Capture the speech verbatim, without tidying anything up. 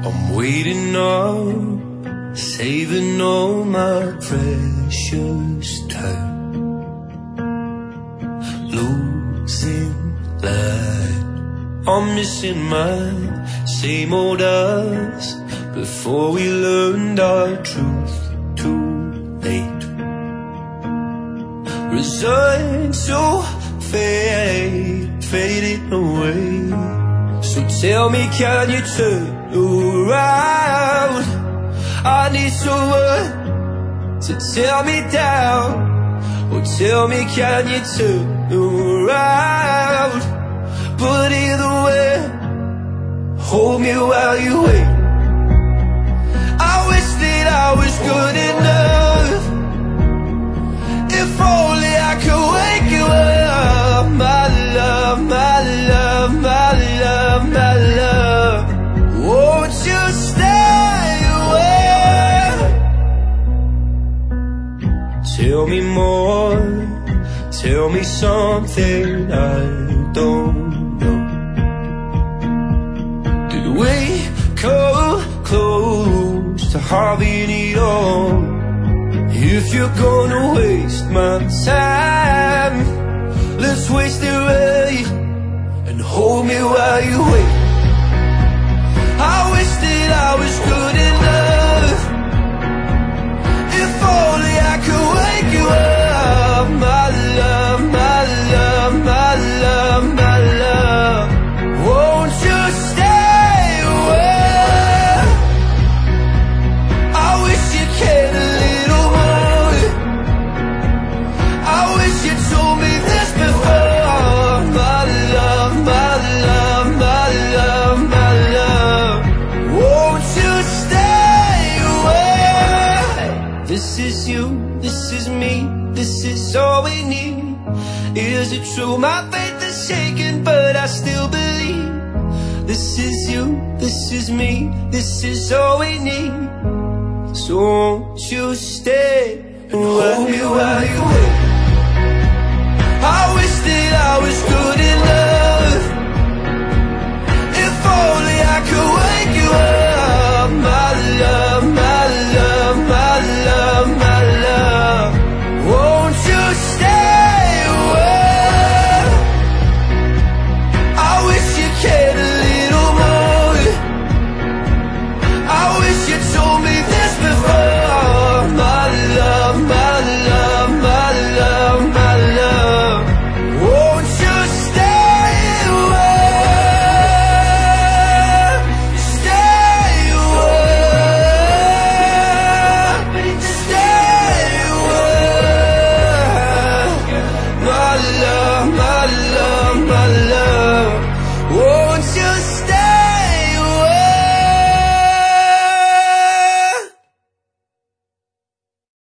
I'm waiting up, saving all my precious time, losing light. I'm missing my same old us before we learned our truth too late. Resigned to fade, fading away. So tell me, can you turn around? I need someone to tear me down. Or tell me, can you turn around? But either way, hold me while you wait. I wish that I was good enough. If only I could wake you up. My love, my love, my love, my love, won't you stay away? Tell me more, tell me something I don't know. Did we come close to having it all? If you're gonna waste my time, let's waste it right and hold me while you wait. I wish that I was good enough. If only I could wake you up. My love, my love, my love, my love, won't you stay away? I wish you cared a little more. I wish you told me this before. My love, my love, my love, my love, won't you stay away? This is you, this is me, this is all we need. Is it true? My faith is shaken, but I still believe. This is you, this is me, this is all we need. So won't you stay and hold me while you wait? I wish that I was